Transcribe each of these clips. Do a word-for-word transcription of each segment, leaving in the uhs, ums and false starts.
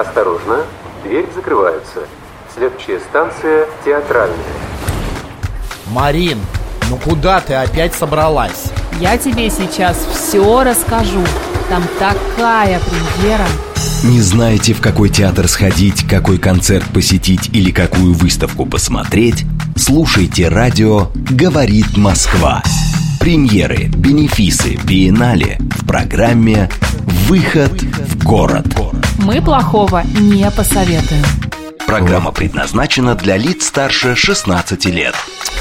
Осторожно, двери закрываются. Следующая станция Театральная. Марин, ну куда ты опять собралась? Я тебе сейчас все расскажу. Там такая премьера. Не знаете, в какой театр сходить, какой концерт посетить или какую выставку посмотреть? Слушайте радио «Говорит Москва». Премьеры, бенефисы, биеннале в программе «Выход в город». Мы плохого не посоветуем. Программа предназначена для лиц старше шестнадцати лет.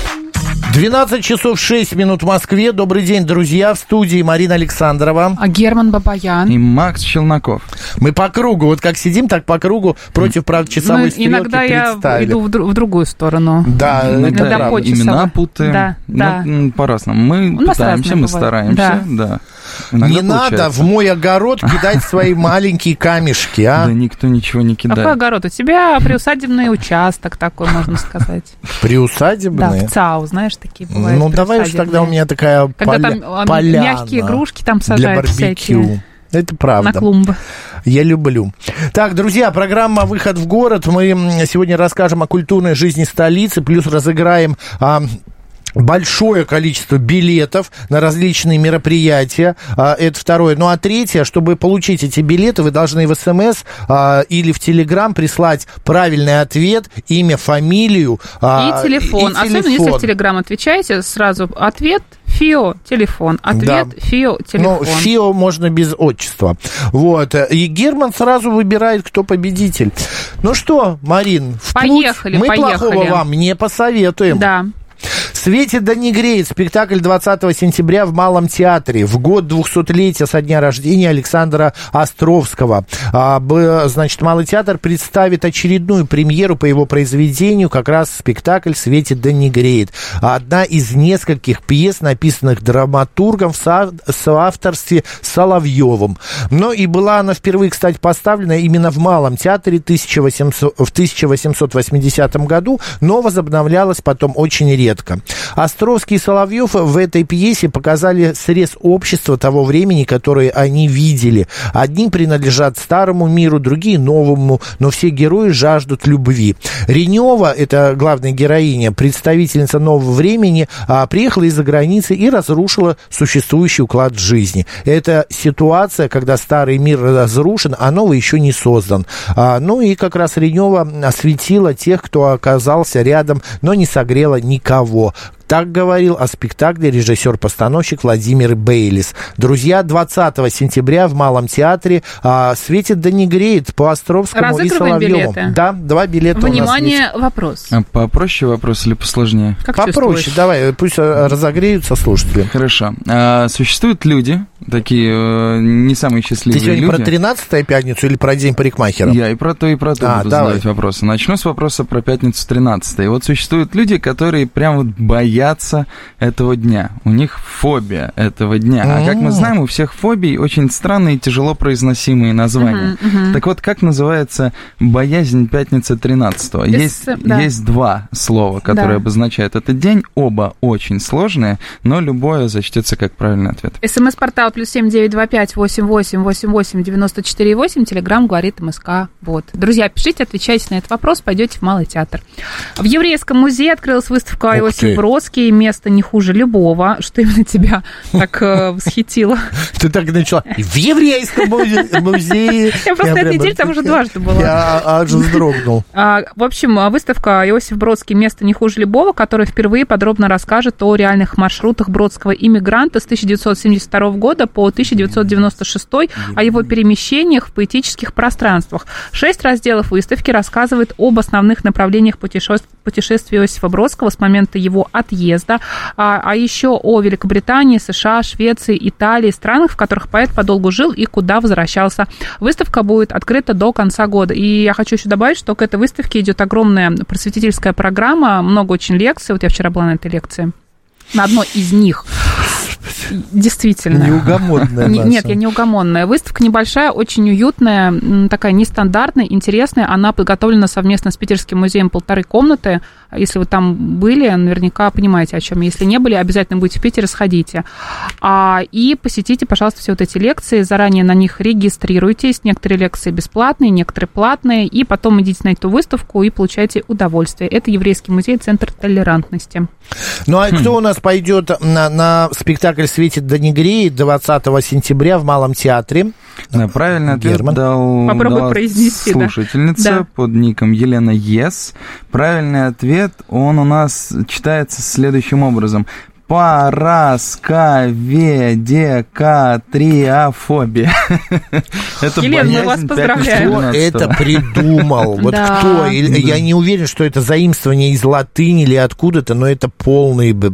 двенадцать часов шесть минут в Москве. Добрый день, друзья. В студии Марина Александрова. А Герман Бабаян. И Макс Челноков. Мы по кругу. Вот как сидим, так по кругу против, правда, часовой ну, стрелки иногда представили. Я иду в, дру- в другую сторону. Да, иногда это по имена путаем. Да, да. Ну, по-разному. Мы пытаемся, мы стараемся. Да. Да. Иногда не надо получается. в мой огород кидать свои маленькие камешки, а? Да никто ничего не кидает. Какой огород? У тебя приусадебный участок такой, можно сказать. Приусадебный? Да, в ЦАУ, знаешь, такие бывают. Ну, давай уж тогда у меня такая Когда поля... там поляна мягкие игрушки там для сажают барбекю. всякие. Это правда. На клумбы. Я люблю. Так, друзья, программа «Выход в город». Мы сегодня расскажем о культурной жизни столицы, плюс разыграем... А, большое количество билетов на различные мероприятия. Это второе. Ну, а третье, чтобы получить эти билеты, вы должны в СМС или в Телеграм прислать правильный ответ, имя, фамилию и телефон. И Особенно, телефон. если в Телеграм отвечаете, сразу ответ ФИО, телефон. Ответ да. ФИО, телефон. Ну, ФИО можно без отчества. Вот. И Герман сразу выбирает, кто победитель. Ну что, Марин, в поехали, путь. Мы поехали. плохого вам не посоветуем. Да. «Светит да не греет» спектакль двадцатого сентября в Малом театре в год двухсотлетия со дня рождения Александра Островского. А, значит, Малый театр представит очередную премьеру по его произведению, как раз спектакль «Светит да не греет». Одна из нескольких пьес, написанных драматургом в со- соавторстве с Соловьевым. Но и была она впервые, кстати, поставлена именно в Малом театре тысяча восемьсот, в тысяча восемьсот восьмидесятом году, но возобновлялась потом очень редко. Островский и Соловьев в этой пьесе показали срез общества того времени, которое они видели. Одни принадлежат старому миру, другие новому, но все герои жаждут любви. Ренева, это главная героиня, представительница нового времени, приехала из-за границы и разрушила существующий уклад жизни. Это ситуация, когда старый мир разрушен, а новый еще не создан. Ну и как раз Ренева осветила тех, кто оказался рядом, но не согрела никого. Так говорил о спектакле режиссер-постановщик Владимир Бейлис. Друзья, двадцатого сентября в Малом театре а, «Светит да не греет» по Островскому и Соловьеву. Билеты. Да, два билета Внимание, у нас есть. Вопрос. А попроще вопрос или посложнее? Как попроще, давай, пусть разогреются слушатели. Хорошо. А, существуют люди, такие не самые счастливые люди. Ты сегодня люди. про тринадцатую пятницу или про день парикмахера? Я и про то, и про то а, буду давай. задавать вопросы. Начну с вопроса про пятницу тринадцатое. Вот существуют люди, которые прям вот боятся этого дня. У них фобия этого дня. А как мы знаем, у всех фобий очень странные и тяжело произносимые названия. Uh-huh, uh-huh. Так вот, как называется боязнь пятницы тринадцатого? Есть, да. есть два слова, которые да. обозначают этот день. Оба очень сложные, но любое зачтется как правильный ответ. СМС-портал плюс семь девять два пять восемь восемь восемь восемь девяносто четыре восемь. Телеграм говорит МСК. Вот. Друзья, пишите, отвечайте на этот вопрос, пойдете в Малый театр. В Еврейском музее открылась выставка «Иосиф Бродский. Место не хуже любого». Что именно тебя так э, восхитило? Ты так и начала. В Еврейском музее. Я просто этой неделе там уже дважды была. Я аж вздрогнул. В общем, выставка «Иосиф Бродский. Место не хуже любого», которая впервые подробно расскажет о реальных маршрутах бродского иммигранта с тысяча девятьсот семьдесят второго года по тысяча девятьсот девяносто шестой, о его перемещениях в поэтических пространствах. Шесть разделов выставки рассказывают об основных направлениях путешествия Иосифа Бродского с момента его отъезда, а, а еще о Великобритании, США, Швеции, Италии, странах, в которых поэт подолгу жил и куда возвращался. Выставка будет открыта до конца года. И я хочу еще добавить, что к этой выставке идет огромная просветительская программа, много очень лекций. Вот я вчера была на этой лекции. На одной из них Действительно. Неугомонная наша. Нет, я неугомонная. Выставка небольшая, очень уютная, такая нестандартная, интересная. Она подготовлена совместно с Питерским музеем «Полторы комнаты». Если вы там были, наверняка понимаете, о чем. Если не были, обязательно будете в Питере, сходите. А, и посетите, пожалуйста, все вот эти лекции. Заранее на них регистрируйтесь. Некоторые лекции бесплатные, некоторые платные. И потом идите на эту выставку и получайте удовольствие. Это Еврейский музей, Центр толерантности. Ну, а кто у нас пойдет на, на спектакль «Светит да не греет» двадцатого сентября в Малом театре? Да, правильный ответ Герман. дал, Попробуй дала произнести, слушательница да. под ником Елена Ес. Правильный ответ, он у нас читается следующим образом. Парасковедекатриофобия. Елена, мы вас поздравляем. Кто это придумал? Вот Да. кто? Я не уверен, что это заимствование из латыни или откуда-то, но это полный бы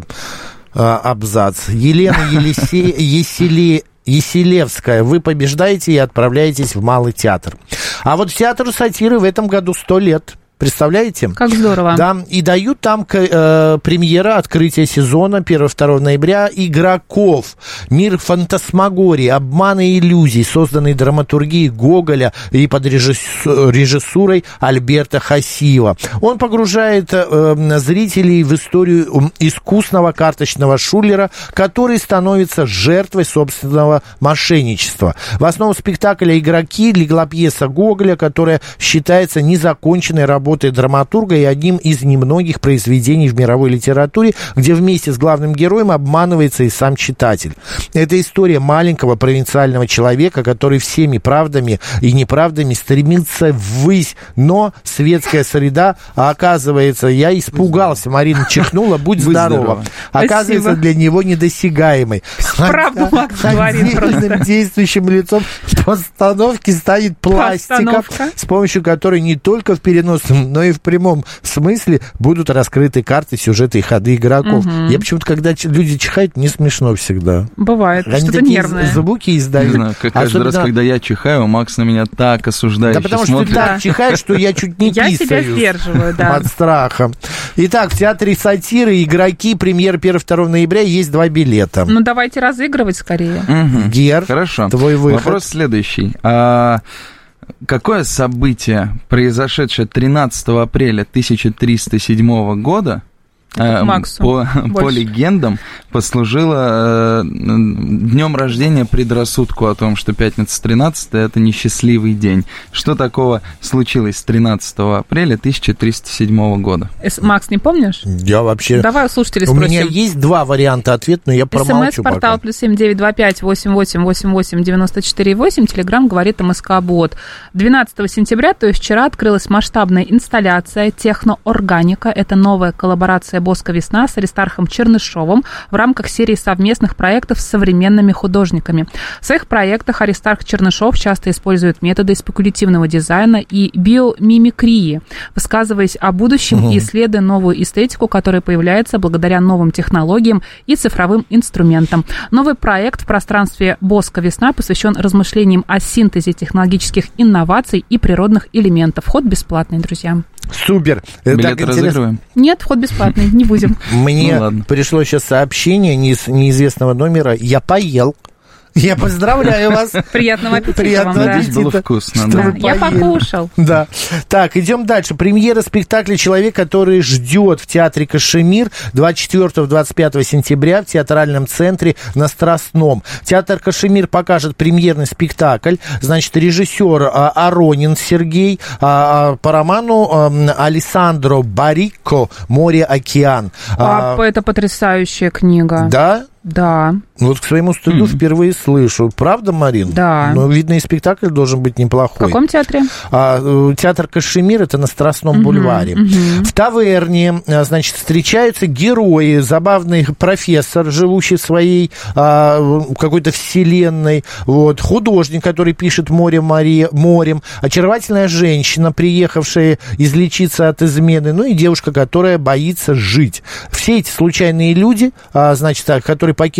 а, абзац. Елена Елисей, Есели... Еселевская, вы побеждаете и отправляетесь в Малый театр. А вот театру сатиры в этом году сто лет. Представляете? Как здорово. Да, и дают там э, премьера, открытие сезона первого-второго ноября «Игроков». Мир фантасмагории, обмана и иллюзий, созданный драматургией Гоголя и под режиссу- режиссурой Альберта Хасиева. Он погружает э, зрителей в историю искусного карточного шулера, который становится жертвой собственного мошенничества. В основу спектакля «Игроки» легла пьеса Гоголя, которая считается незаконченной работой работой драматурга и одним из немногих произведений в мировой литературе, где вместе с главным героем обманывается и сам читатель. Это история маленького провинциального человека, который всеми правдами и неправдами стремится ввысь, но светская среда, а оказывается, я испугался, Марина чихнула, будь здорова, оказывается для него недосягаемой. Правду Макс говорит просто. Отдельным действующим лицом постановки станет пластика, с помощью которой не только в переносном, но и в прямом смысле будут раскрыты карты, сюжеты и ходы игроков. Угу. Я почему-то, когда люди чихают, мне смешно всегда. Бывает, они что-то такие нервное. Звуки издают. Не знаю, как каждый Особенно... раз, когда я чихаю, Макс на меня так осуждающе Да потому смотрит. что ты так чихаешь, что я чуть не писаю. Я себя сдерживаю, да. От страха. Итак, в театре сатиры «Игроки», премьера первого-второго ноября, есть два билета. Ну, давайте разыгрывать скорее. Угу. Гер, Хорошо. твой выход. Вопрос следующий. А... Какое событие, произошедшее тринадцатого апреля тысяча триста седьмого года, э, по, по легендам, послужило э, днем рождения предрассудку о том, что пятница тринадцатое это несчастливый день? Что такого случилось тринадцатого апреля тысяча триста седьмого года? Макс, не помнишь? Я вообще... Давай у слушателей у спросим. У меня есть два варианта ответа, но я промолчу. СМС-портал плюс семь девять два пять восемь восемь восемь восемь девяносто четыре восемь. Телеграм говорит МСК-бот. двенадцатого сентября, то есть вчера, открылась масштабная инсталляция «Техноорганика». Это новая коллаборация «Боско Весна» с Аристархом Чернышовым в рамках серии совместных проектов с современными художниками. В своих проектах Аристарх Чернышов часто использует методы спекулятивного дизайна и биомимикрии, высказываясь о будущем угу. и исследуя новую эстетику, которая появляется благодаря новым технологиям и цифровым инструментам. Новый проект в пространстве «Боско Весна» посвящен размышлениям о синтезе технологических инноваций и природных элементов. Вход бесплатный, друзья. Супер. Билеты разыгрываем? Нет, вход бесплатный, не будем. Мне ну, пришло сейчас сообщение неизвестного номера. Я поел. Я поздравляю вас. Приятного аппетита. Приятного вам, аппетита. Было вкусно. Да. Я покушал. Да. Так, идем дальше. Премьера спектакля «Человек, который ждет» в театре Кашемир двадцать четвёртого — двадцать пятого сентября в театральном центре на Страстном. Театр Кашемир покажет премьерный спектакль. Значит, режиссер а, Аронин Сергей, а, а, по роману а, Алессандро Барикко «Море-океан». А, а, это потрясающая книга. Да? Да. Вот к своему стыду mm. впервые слышу. Правда, Марин? Да. Но, видно, и спектакль должен быть неплохой. В каком театре? А, театр Кашемир, это на Страстном mm-hmm, бульваре. Mm-hmm. В таверне, значит, встречаются герои. Забавный профессор, живущий в своей а, какой-то вселенной. Вот. Художник, который пишет «Море море, морем». Очаровательная женщина, приехавшая излечиться от измены. Ну и девушка, которая боится жить. Все эти случайные люди, а, значит, которые покинули свои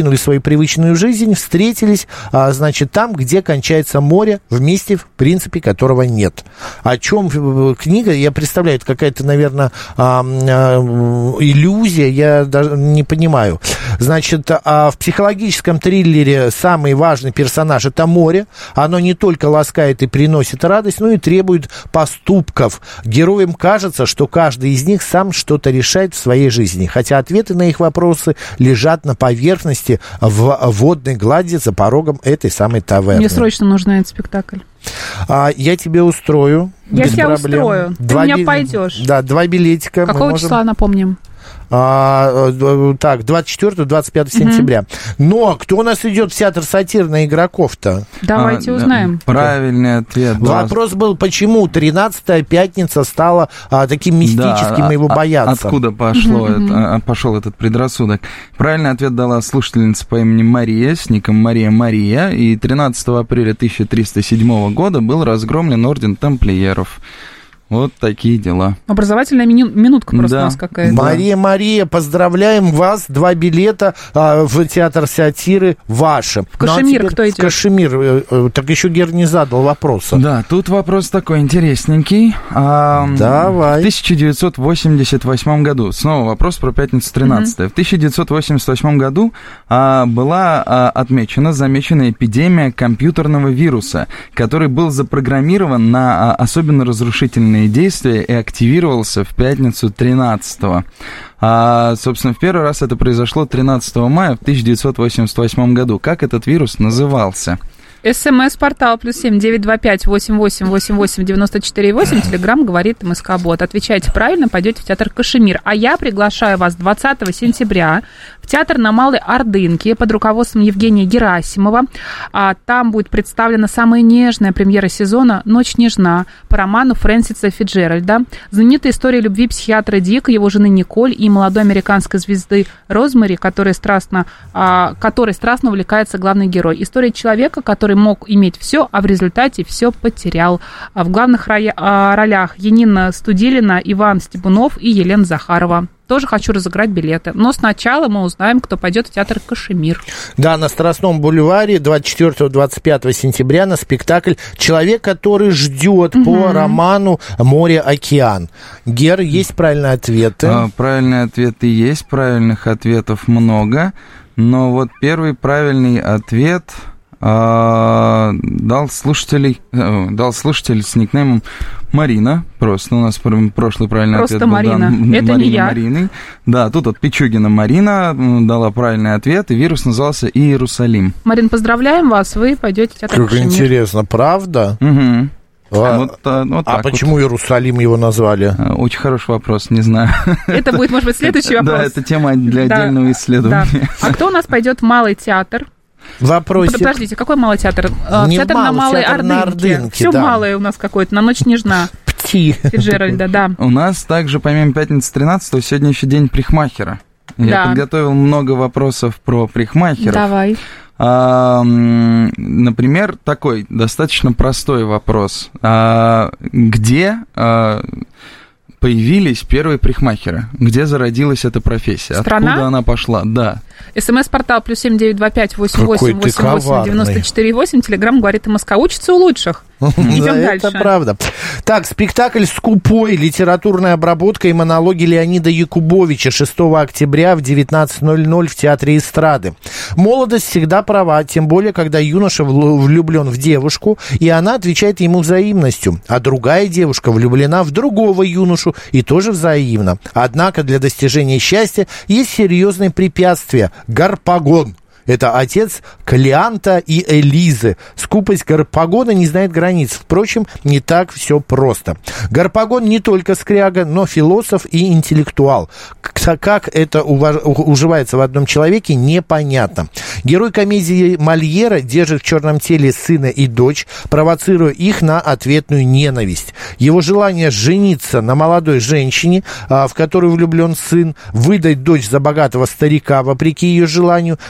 привычную жизнь, встретились, а, значит, там, где кончается море, в месте, в принципе, которого нет. О чем книга? Я представляю, это какая-то, наверное, а, а, иллюзия, я даже не понимаю. Значит, а в психологическом триллере самый важный персонаж — это море. Оно не только ласкает и приносит радость, но и требует поступков. Героям кажется, что каждый из них сам что-то решает в своей жизни, хотя ответы на их вопросы лежат на поверхности в водной глади за порогом этой самой таверны. Мне срочно нужен этот спектакль. А, я тебе устрою. Я без тебя проблем. устрою. Два Ты у меня би... пойдешь. Да, два билетика. Какого можем... числа, напомним? А, так, двадцать четвёртого — двадцать пятого Угу. сентября. Но кто у нас идет в театр сатир на игроков-то? Давайте А, узнаем. Правильный ответ. Да. Вопрос был, почему тринадцатая пятница стала а, таким мистическим, Да, его а, боятся? Откуда пошло Мгм, это, а, пошел этот предрассудок? Правильный ответ дала слушательница по имени Мария с ником Мария Мария. И тринадцатого апреля тысяча триста седьмого года был разгромлен орден тамплиеров. Вот такие дела. Образовательная мину- минутка просто Да. у нас какая-то. Мария, Мария, поздравляем вас. Два билета а, в театр сатиры ваши. В Кашемир кто идет? В Кашемир. Э, э, Так еще Гер не задал вопроса. Да, тут вопрос такой интересненький. А, Давай. В тысяча девятьсот восемьдесят восьмом году, снова вопрос про пятницу тринадцатое. В тысяча девятьсот восемьдесят восьмом году а, была а, отмечена, замечена эпидемия компьютерного вируса, который был запрограммирован на а, особенно разрушительные действия и активировался в пятницу тринадцатого. А, собственно, в первый раз это произошло тринадцатого мая в тысяча девятьсот восемьдесят восьмом году. Как этот вирус назывался? СМС-портал плюс семь девять два пять восемь восемь восемь восемь девяносто четыре восемь. Телеграм говорит МСК-бот. Отвечайте правильно, пойдете в театр Кашемир. А я приглашаю вас двадцатого сентября в театр на Малой Ордынке под руководством Евгения Герасимова. А там будет представлена самая нежная премьера сезона «Ночь нежна» по роману Фрэнсиса Фитджеральда. Знаменитая история любви психиатра Дика, его жены Николь и молодой американской звезды Розмари, которой страстно, а, которой страстно увлекается главный герой. История человека, который мог иметь все, а в результате все потерял. А в главных роя- а, ролях Янина Студилина, Иван Стебунов и Елена Захарова. Тоже хочу разыграть билеты. Но сначала мы узнаем, кто пойдет в театр Кашемир. Да, на Страстном бульваре двадцать четвёртого — двадцать пятого сентября на спектакль «Человек, который ждет» угу. по роману «Море-океан». Гер, есть правильные ответы? А, правильные ответы есть, правильных ответов много. Но вот первый правильный ответ... А, дал слушателей, э, дал слушатель с никнеймом Марина. Просто у нас прошлый правильный Просто ответ был Марина. дан Это Мариной не я. Мариной. Да, тут вот Пичугина Марина дала правильный ответ, и вирус назывался Иерусалим. Марин, поздравляем вас, вы пойдете в театр Как Кашемир. интересно, правда? Угу. А, Вот, а, вот а так почему вот. Иерусалим его назвали? Очень хороший вопрос, не знаю. Это будет, может быть, следующий вопрос. Да, это тема для Да, отдельного исследования. да. А кто у нас пойдет в Малый театр? Вопросик. Подождите, какой Малый театр? А, Не театр Малый, на Малой театр на Ордынке. Ордынке, Все да. малое у нас какое-то, на Ночь нежна. Пти. Фитджеральда, да. У нас также, помимо пятницы тринадцатого, сегодня еще день парикмахера. Я Да. подготовил много вопросов про парикмахеров. Давай. А, м, например, такой достаточно простой вопрос. А, где а, появились первые парикмахеры? Где зародилась эта профессия? Страна? Откуда она пошла? Да. СМС-портал плюс семь девять два пять восемь Какой восемь ты восемь восемь коварный. девяносто четыре восемь. Телеграм говорит МСК. Учится у лучших. Идем Да, дальше. это правда. Так, спектакль «Скупой», литературная обработка и монологи Леонида Якубовича шестого октября в девятнадцать ноль ноль в Театре эстрады. Молодость всегда права, тем более, когда юноша вл- влюблен в девушку, и она отвечает ему взаимностью, а другая девушка влюблена в другого юношу и тоже взаимно. Однако для достижения счастья есть серьезные препятствия – Гарпагон. Это отец Клеанта и Элизы. Скупость Гарпагона не знает границ. Впрочем, не так все просто. Гарпагон не только скряга, но философ и интеллектуал. Как это уваж... уживается в одном человеке, непонятно. Герой комедии Мольера держит в черном теле сына и дочь, провоцируя их на ответную ненависть. Его желание жениться на молодой женщине, в которую влюблен сын, выдать дочь за богатого старика, вопреки ее желанию, никого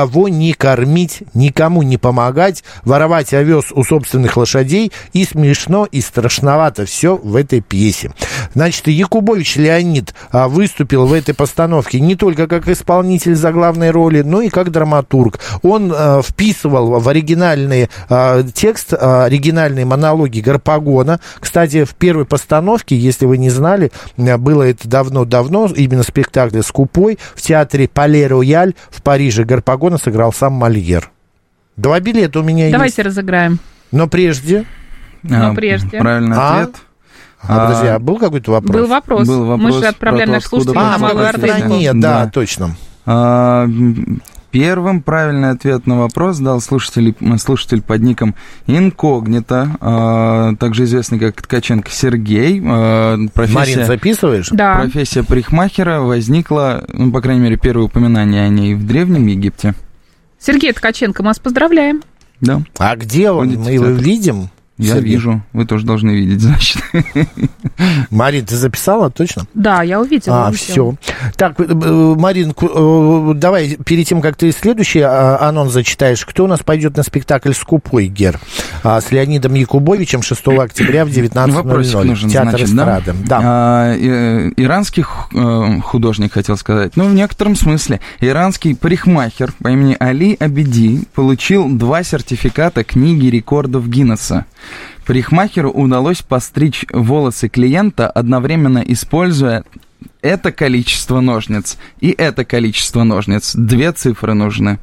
никого не кормить, никому не помогать, воровать овес у собственных лошадей. И смешно, и страшновато все в этой пьесе. Значит, Якубович Леонид а, выступил в этой постановке не только как исполнитель заглавной роли, но и как драматург. Он а, вписывал в оригинальный а, текст, а, оригинальные монологи Гарпагона. Кстати, в первой постановке, если вы не знали, было это давно-давно, именно спектакль «Скупой» в театре Пале-Рояль в Париже. Гарпагона сыграл сам Мольер. Два билета у меня Давайте есть. разыграем. Но прежде... Но прежде. Правильный А? ответ. А, подожди, а был какой-то вопрос? Был вопрос. Был вопрос Мы же отправляем про то, наших слушателей откуда на А, Малую в Артельскую. Артельскую. стране, да, Да. точно. А, Первым правильный ответ на вопрос дал слушатель, слушатель под ником Инкогнито, а, также известный как Ткаченко Сергей. А, профессия, Марин, записываешь? Да. профессия парикмахера возникла, ну, по крайней мере, первое упоминание о ней в Древнем Египте. Сергей Ткаченко, мы вас поздравляем. Да, А где он? Ходите Мы в его театр. видим? я Сергей? вижу. Вы тоже должны видеть, значит. Марин, ты записала точно? Да, я увидела. А, увидела. все. Так, э, э, Марин, ку- э, давай перед тем, как ты следующий э, анонс зачитаешь, кто у нас пойдет на спектакль «Скупой», Гер? А, с Леонидом Якубовичем шестого октября в девятнадцать ноль Вопросик ноль. нужен, Театр значит, да? эстрады. Да. А, и- иранский х- э, художник, хотел сказать, ну, в некотором смысле, иранский парикмахер по имени Али Абиди получил два сертификата книги рекордов Гиннесса. Парикмахеру удалось постричь волосы клиента, одновременно используя это количество ножниц и это количество ножниц. Две цифры нужны.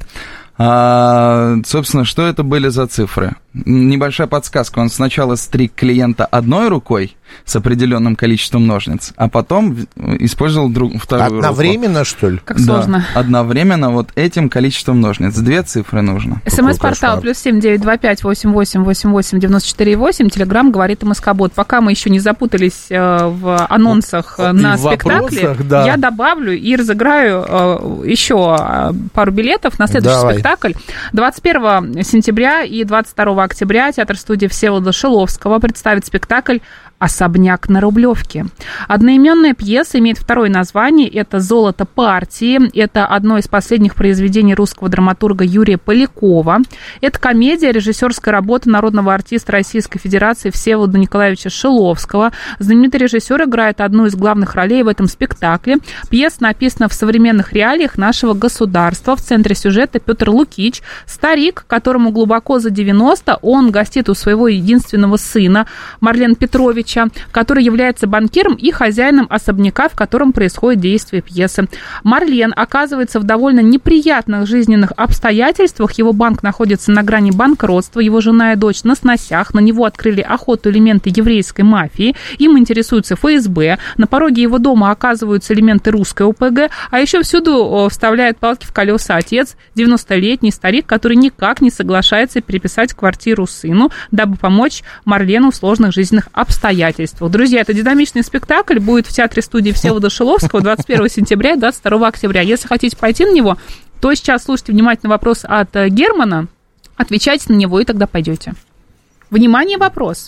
А, собственно, что это были за цифры? Небольшая подсказка. Он сначала стриг клиента одной рукой с определенным количеством ножниц, а потом использовал друг, вторую Одновременно, руку. что ли? Как Да, сложно. одновременно вот этим количеством ножниц. Две цифры нужно. СМС-портал плюс семь девять два пять восемь восемь восемь восемь девяносто четыре восемь. Телеграм говорит МСК-бот. Пока мы еще не запутались э, в анонсах э, И на в спектакле, вопросах, да. я добавлю и разыграю э, еще э, пару билетов на следующий Давай. спектакль. двадцать первого сентября и двадцать второго октября театр-студия Всеволода Шиловского представит спектакль «Особняк на Рублевке». Одноименная пьеса имеет второе название. Это «Золото партии». Это одно из последних произведений русского драматурга Юрия Полякова. Это комедия, режиссерская работа народного артиста Российской Федерации Всеволода Николаевича Шиловского. Знаменитый режиссер играет одну из главных ролей в этом спектакле. Пьеса написана в современных реалиях нашего государства. В центре сюжета Петр Лукич, старик, которому глубоко за девяносто. Он гостит у своего единственного сына Марлена Петровича, который является банкиром и хозяином особняка, в котором происходит действие пьесы. Марлен оказывается в довольно неприятных жизненных обстоятельствах. Его банк находится на грани банкротства, его жена и дочь на сносях, на него открыли охоту элементы еврейской мафии, им интересуется эф эс бэ, на пороге его дома оказываются элементы русской о пэ гэ, а еще всюду вставляет палки в колеса отец, девяностолетний старик, который никак не соглашается переписать квартиру сыну, дабы помочь Марлену в сложных жизненных обстоятельствах. Друзья, это динамичный спектакль, будет в театре-студии Всеволода Шиловского двадцать первого сентября и двадцать второго октября. Если хотите пойти на него, то сейчас слушайте внимательно вопрос от Германа, отвечайте на него, и тогда пойдете. Внимание, вопрос.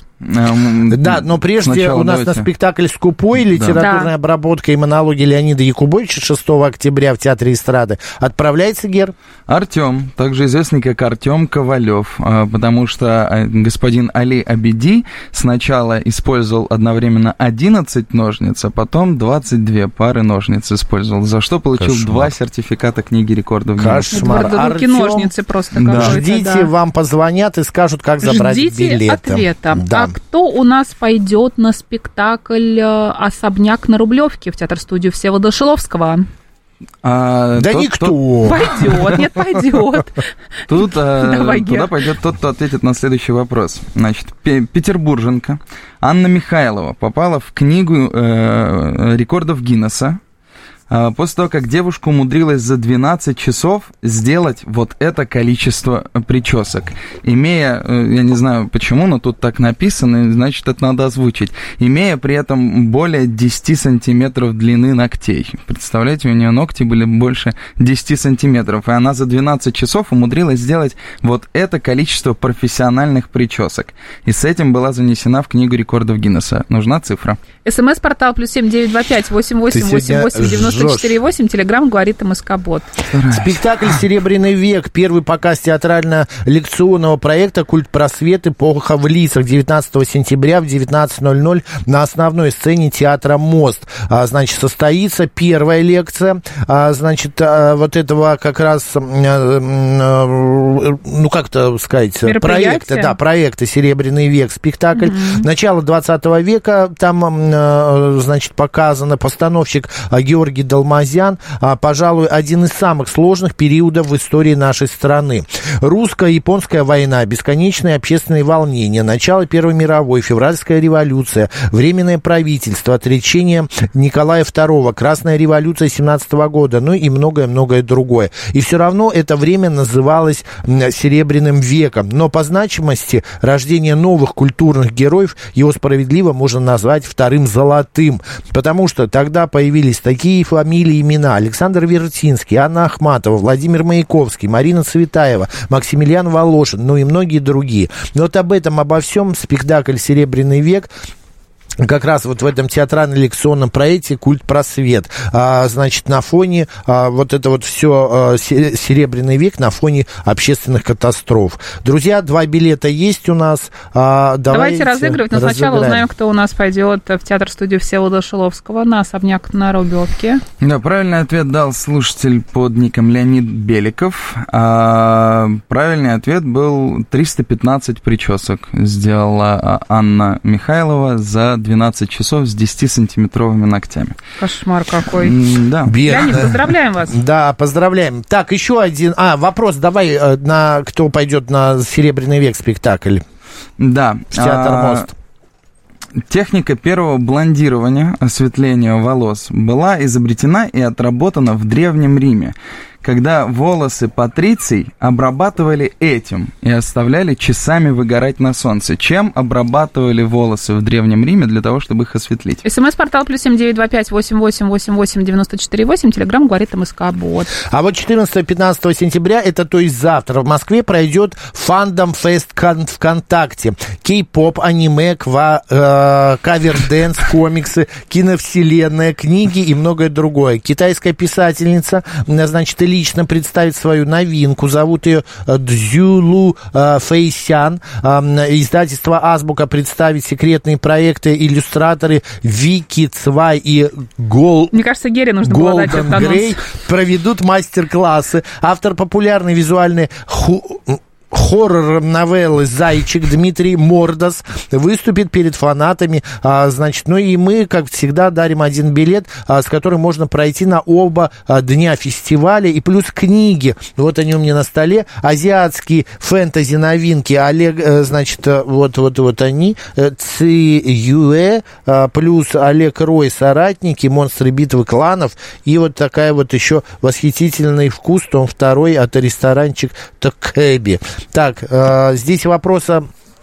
Да, но прежде Сначала у нас давайте. на спектакль «Скупой», литературная Да. обработка и монологи Леонида Якубовича шестого октября в Театре эстрады. Отправляется, Гер? Артем, также известный как Артем Ковалев, а, потому что а, господин Али Абиди сначала использовал одновременно одиннадцать ножниц, а потом двадцать две пары ножниц использовал, за что получил Кошмар. два сертификата книги рекордов Гиннесса. Кошмар. Эдварда Артём, руки-ножницы просто да. какой-то, Ждите, да. вам позвонят и скажут, как забрать Ждите билеты. ответа. Да. А кто у нас пойдет на спектакль э, «Особняк на Рублевке» в театр-студию Всеволода Шиловского? А, Да тот, никто. Пойдет, нет, пойдет. кто- Тут а, Давай, туда Гер. пойдет тот, кто ответит на следующий вопрос. Значит, пе- петербурженка Анна Михайлова попала в книгу э, рекордов Гиннесса а, после того, как девушка умудрилась за двенадцать часов сделать вот это количество причесок. Имея, э, я не знаю почему, но тут так написано, значит, это надо озвучить. Имея при этом более десять сантиметров длины ногтей. Представляете, у нее ногти были больше десять сантиметров, и она за двенадцать часов умудрилась сделать вот это количество профессиональных причесок. И с этим была занесена в книгу рекордов Гиннесса. Нужна цифра. СМС-портал плюс семь девять два пять восемь восемь восемь восемь девяносто девяносто четыре восемь, телеграм говорит МСК-бот. Спектакль «Серебряный век», первый показ театрально-лекционного проекта «Культ просвет. Эпоха в лицах», девятнадцатого сентября в девятнадцать ноль ноль на основной сцене театра «Мост». А, значит, состоится первая лекция, а, значит, а, вот этого как раз, а, а, ну, как-то сказать, проекта, да, проекта «Серебряный век», спектакль. Mm-hmm. Начало двадцатого века, там, а, значит, показано, постановщик Георгий Далмазян, а, пожалуй, один из самых сложных периодов в истории нашей страны. Русско-японская война, бесконечные общественные волнения, начало Первой мировой, февральская революция, временное правительство, отречение Николая второго, Красная революция семнадцатого года, ну и многое-многое другое. И все равно это время называлось Серебряным веком. Но по значимости рождение новых культурных героев его справедливо можно назвать вторым золотым, потому что тогда появились такие фамилии, имена: Александр Вертинский, Анна Ахматова, Владимир Маяковский, Марина Цветаева, Максимилиан Волошин, ну и многие другие. Но вот об этом, обо всем спектакль «Серебряный век» как раз вот в этом театрально-лекционном проекте «Культ просвет». А, значит, на фоне а, вот это вот все а, «Серебряный век», на фоне общественных катастроф. Друзья, два билета есть у нас. А, давайте, давайте разыгрывать, но сначала узнаем, кто у нас пойдет в театр-студию Всеволода Шиловского на особняк на Рублевке. Да, правильный ответ дал слушатель под ником Леонид Беликов. А, правильный ответ был триста пятнадцать причесок. Сделала Анна Михайлова за двенадцать часов с десятисантиметровыми ногтями. Кошмар какой. Да. Леонид, поздравляем вас. Да, поздравляем. Так, еще один... А, вопрос давай, на кто пойдет на «Серебряный век» спектакль. Да. В театр «Мост». Техника первого блондирования, осветления волос, была изобретена и отработана в Древнем Риме, когда волосы патриций обрабатывали этим и оставляли часами выгорать на солнце. Чем обрабатывали волосы в Древнем Riме для того, чтобы их осветлить? СМС-портал плюс семь девять два пять восемь восемь восемь восемь девяносто четыре восемь. Телеграм говорит МСК-бот. А вот четырнадцатого-пятнадцатого сентября, это то есть завтра, в Москве пройдет Фандом Фест ВКонтакте. Кей-поп, аниме, ква, э, кавер-дэнс, комиксы, киновселенная, книги и многое другое. Китайская писательница, значит, лично представит свою новинку. Зовут ее Цзюлу э, Фэйсян. Э, издательство «Азбука» представит секретные проекты. Иллюстраторы Вики Цвай и Гол... Мне кажется, Гере нужно было дать этот анонс. Грей проведут мастер-классы. Автор популярной визуальной ху... хоррор-новеллы «Зайчик» Дмитрий Мордас выступит перед фанатами, а, значит, ну и мы, как всегда, дарим один билет, а, с которым можно пройти на оба а, дня фестиваля, и плюс книги, вот они у меня на столе, азиатские фэнтези-новинки, Олег, а, значит, вот-вот-вот они, Ци Юэ, а, плюс Олег Рой, «Соратники», «Монстры битвы кланов», и вот такая вот еще восхитительный вкус, том второй от ресторанчик Такэби. Так, э, здесь вопроса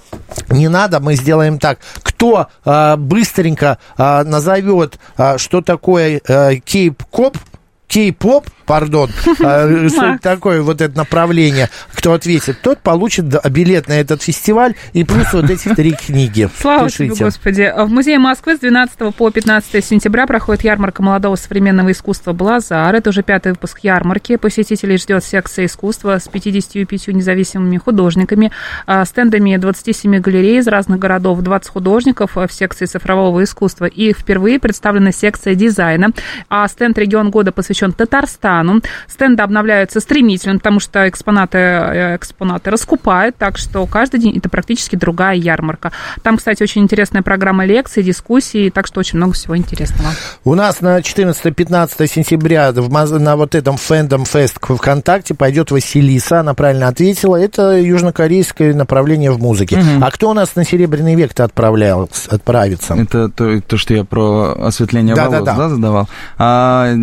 не надо, мы сделаем так. Кто э, быстренько э, назовет, э, что такое э, кейп-коп, кей-поп, пардон, э, что такое вот это направление, кто ответит, тот получит билет на этот фестиваль и плюс вот эти три книги. Слава тебе, Господи. В Музее Москвы с двенадцатого по пятнадцатое сентября проходит ярмарка молодого современного искусства «Блазар». Это уже пятый выпуск ярмарки. Посетителей ждет секция искусства с пятьюдесятью пятью независимыми художниками, стендами двадцати семи галерей из разных городов, двадцать художников в секции цифрового искусства. И впервые представлена секция дизайна. А стенд «Регион года» посвящен Татарстану. Стенды обновляются стремительно, потому что экспонаты, экспонаты раскупают, так что каждый день это практически другая ярмарка. Там, кстати, очень интересная программа лекций, дискуссий, так что очень много всего интересного. У нас на четырнадцатое-пятнадцатое сентября в, на вот этом Fandom Fest ВКонтакте пойдет Василиса, она правильно ответила, это южнокорейское направление в музыке. Угу. А кто у нас на «Серебряный век»-то отправлял, отправится? Это то, то, что я про осветление да, волос, да, да. Да, задавал? А...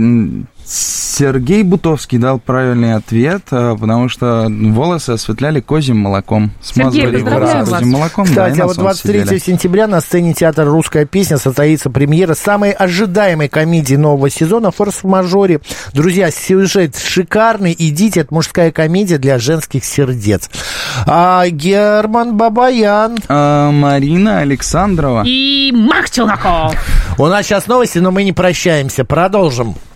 Сергей Бутовский дал правильный ответ, потому что волосы осветляли козьим молоком. Сергей, поздравляю вас. Козьим молоком, кстати, да, а вот двадцать третьего сидели. сентября на сцене театра «Русская песня» состоится премьера самой ожидаемой комедии нового сезона «Форс-мажоре». Друзья, сюжет шикарный, идите, это мужская комедия для женских сердец. А, Герман Бабаян. А, Марина Александрова. И Марк Челноков. У нас сейчас новости, но мы не прощаемся. Продолжим.